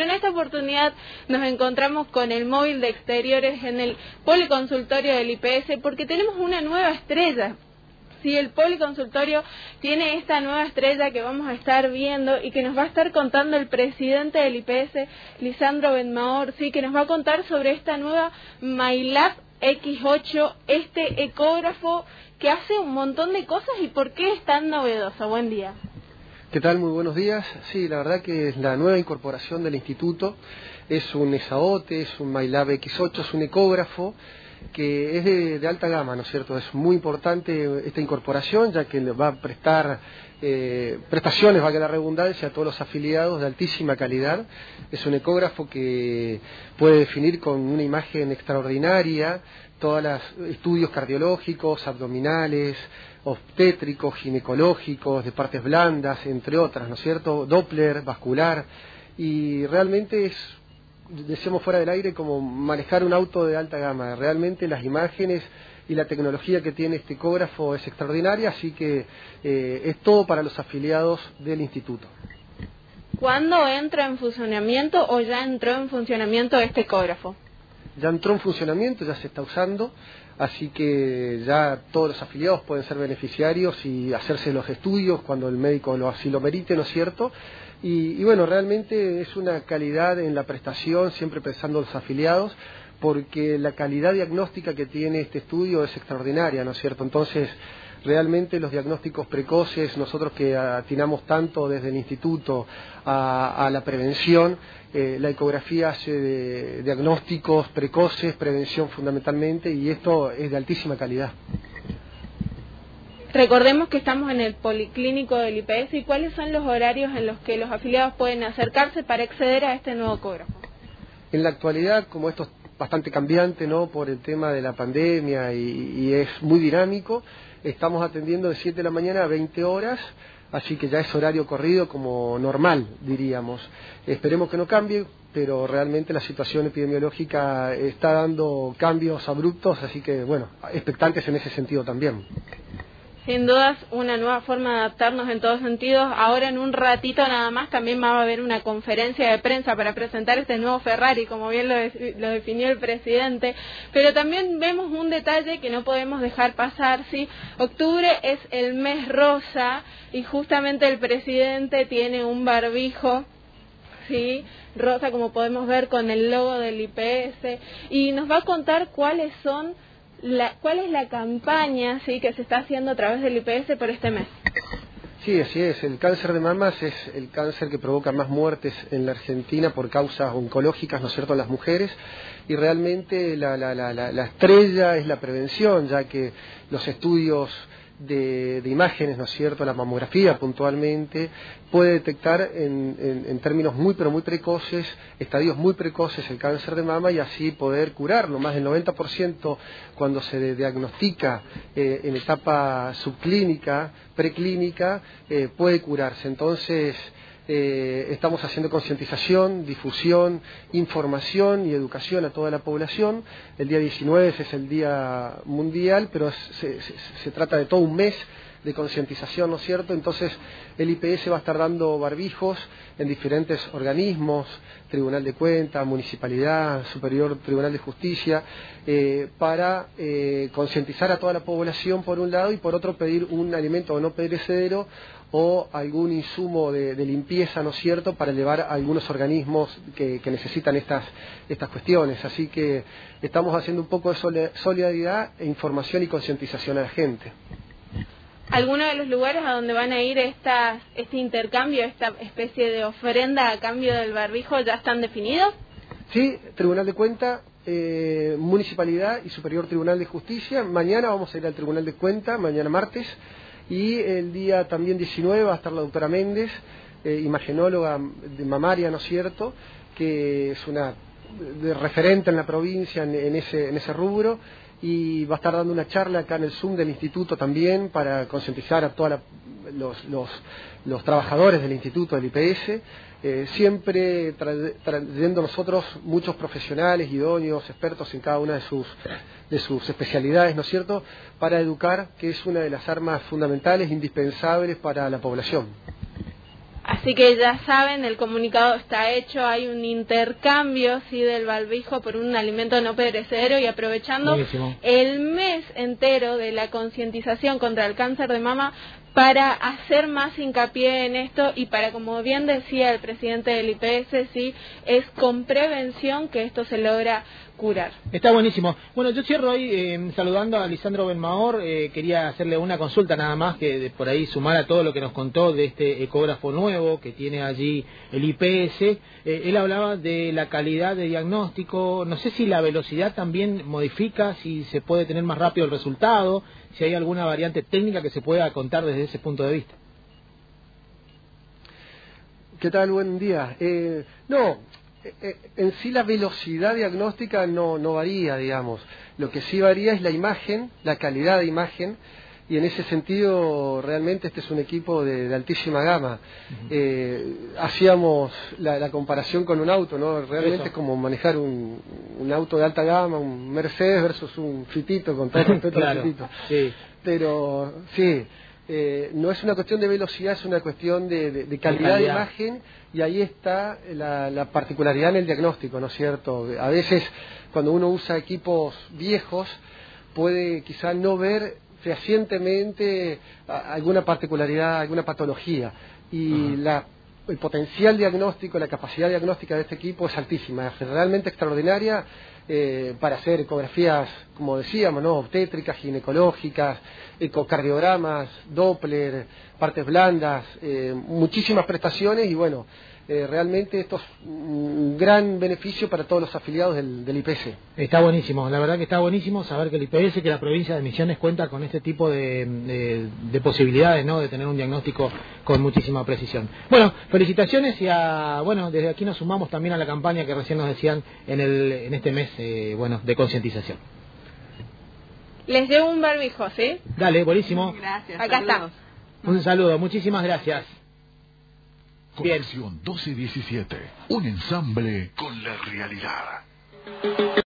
en esta oportunidad nos encontramos con el móvil de exteriores en el policonsultorio del IPS porque tenemos una nueva estrella. Sí, el policonsultorio tiene esta nueva estrella que vamos a estar viendo y que nos va a estar contando el presidente del IPS, Lisandro Benmaor, sí, que nos va a contar sobre esta nueva MyLab X8, este ecógrafo que hace un montón de cosas y por qué es tan novedosa. Buen día. ¿Qué tal? Muy buenos días. Sí, la verdad que es la nueva incorporación del instituto, es un ESAOTE, es un MyLab X8, es un ecógrafo que es de alta gama, ¿no es cierto? Es muy importante esta incorporación, ya que va a prestar prestaciones, valga la redundancia, a todos los afiliados de altísima calidad. Es un ecógrafo que puede definir con una imagen extraordinaria todos los estudios cardiológicos, abdominales, obstétricos, ginecológicos, de partes blandas, entre otras, ¿no es cierto? Doppler, vascular, y realmente es, decíamos fuera del aire, como manejar un auto de alta gama. Realmente las imágenes y la tecnología que tiene este ecógrafo es extraordinaria, así que es todo para los afiliados del instituto. ¿Cuándo entra en funcionamiento o ya entró en funcionamiento este ecógrafo? Ya entró en funcionamiento, ya se está usando, así que ya todos los afiliados pueden ser beneficiarios y hacerse los estudios cuando el médico así lo merite, ¿no es cierto? Y bueno, realmente es una calidad en la prestación, siempre pensando en los afiliados, porque la calidad diagnóstica que tiene este estudio es extraordinaria, ¿no es cierto? Entonces, realmente los diagnósticos precoces, nosotros que atinamos tanto desde el instituto a la prevención, la ecografía hace diagnósticos precoces, prevención fundamentalmente, y esto es de altísima calidad. Recordemos que estamos en el policlínico del IPS y cuáles son los horarios en los que los afiliados pueden acercarse para acceder a este nuevo ecógrafo. En la actualidad, como esto es bastante cambiante, ¿no?, por el tema de la pandemia y es muy dinámico, estamos atendiendo de 7 de la mañana a 20 horas, así que ya es horario corrido como normal, diríamos. Esperemos que no cambie, pero realmente la situación epidemiológica está dando cambios abruptos, así que, bueno, expectantes en ese sentido también. Sin dudas, una nueva forma de adaptarnos en todos sentidos. Ahora en un ratito nada más también va a haber una conferencia de prensa para presentar este nuevo Ferrari, como bien lo definió el presidente. Pero también vemos un detalle que no podemos dejar pasar, ¿sí? Octubre es el mes rosa y justamente el presidente tiene un barbijo, ¿sí?, rosa, como podemos ver con el logo del IPS, y nos va a contar cuál es la campaña, ¿sí?, que se está haciendo a través del IPS por este mes. Sí, así es. El cáncer de mamas es el cáncer que provoca más muertes en la Argentina por causas oncológicas, ¿no es cierto?, en las mujeres, y realmente la estrella es la prevención, ya que los estudios de imágenes, ¿no es cierto?, la mamografía puntualmente, puede detectar en términos muy pero muy precoces, estadios muy precoces, el cáncer de mama, y así poder curarlo. Más del 90% cuando se diagnostica en etapa subclínica, preclínica, puede curarse. Entonces, estamos haciendo concientización, difusión, información y educación a toda la población. El día 19 es el día mundial, pero se trata de todo un mes de concientización, ¿no es cierto? Entonces el IPS va a estar dando barbijos en diferentes organismos, Tribunal de Cuentas, Municipalidad, Superior Tribunal de Justicia, para concientizar a toda la población por un lado, y por otro pedir un alimento no perecedero o algún insumo de limpieza, ¿no es cierto?, para llevar a algunos organismos que necesitan estas cuestiones. Así que estamos haciendo un poco de solidaridad e información y concientización a la gente. ¿Alguno de los lugares a donde van a ir este intercambio, esta especie de ofrenda a cambio del barbijo, ya están definidos? Sí, Tribunal de Cuentas, Municipalidad y Superior Tribunal de Justicia. Mañana vamos a ir al Tribunal de Cuentas, mañana martes, y el día también 19 va a estar la doctora Méndez, imagenóloga de mamaria, ¿no es cierto?, que es una referente en la provincia en ese rubro, y va a estar dando una charla acá en el Zoom del instituto también para concientizar a todos los trabajadores del instituto, del IPS, siempre trayendo nosotros muchos profesionales, idóneos, expertos en cada una de sus especialidades, ¿no es cierto?, para educar, que es una de las armas fundamentales, indispensables para la población. Así que ya saben, el comunicado está hecho, hay un intercambio sí del barbijo por un alimento no perecedero, y aprovechando Buenísimo. el mes entero de la concientización contra el cáncer de mama para hacer más hincapié en esto y para, como bien decía el presidente del IPS, sí, es con prevención que esto se logra curar. Está buenísimo. Bueno, yo cierro ahí saludando a Lisandro Benmaor. Quería hacerle una consulta nada más, que por ahí sumar a todo lo que nos contó de este ecógrafo nuevo que tiene allí el IPS. Él hablaba de la calidad de diagnóstico. No sé si la velocidad también modifica, si se puede tener más rápido el resultado, si hay alguna variante técnica que se pueda contar desde ese punto de vista. ¿Qué tal? Buen día. En sí la velocidad diagnóstica no varía, digamos. Lo que sí varía es la imagen, la calidad de imagen, y en ese sentido realmente este es un equipo de altísima gama. Hacíamos la comparación con un auto, ¿no? Realmente es como manejar un auto de alta gama, un Mercedes versus un Fitito, con todo respeto claro, al Fitito. Sí. Pero sí, no es una cuestión de velocidad, es una cuestión de calidad de imagen, y ahí está la particularidad en el diagnóstico, ¿no es cierto? A veces cuando uno usa equipos viejos puede quizá no ver fehacientemente alguna particularidad, alguna patología, y el potencial diagnóstico, la capacidad diagnóstica de este equipo es altísima, es realmente extraordinaria, para hacer ecografías, como decíamos, ¿no? Obstétricas, ginecológicas, ecocardiogramas, Doppler, partes blandas, muchísimas prestaciones, y bueno, realmente esto es un gran beneficio para todos los afiliados del IPS. Está buenísimo, la verdad que está buenísimo saber que el IPS, que la provincia de Misiones cuenta con este tipo de posibilidades, ¿no? De tener un diagnóstico con muchísima precisión. Bueno, felicitaciones, y bueno, desde aquí nos sumamos también a la campaña que recién nos decían en este mes, de concientización. Les llevo un barbijo, ¿sí? Dale, buenísimo. Gracias. Acá está. Un saludo, muchísimas gracias. Conexión 1217, un ensamble con la realidad.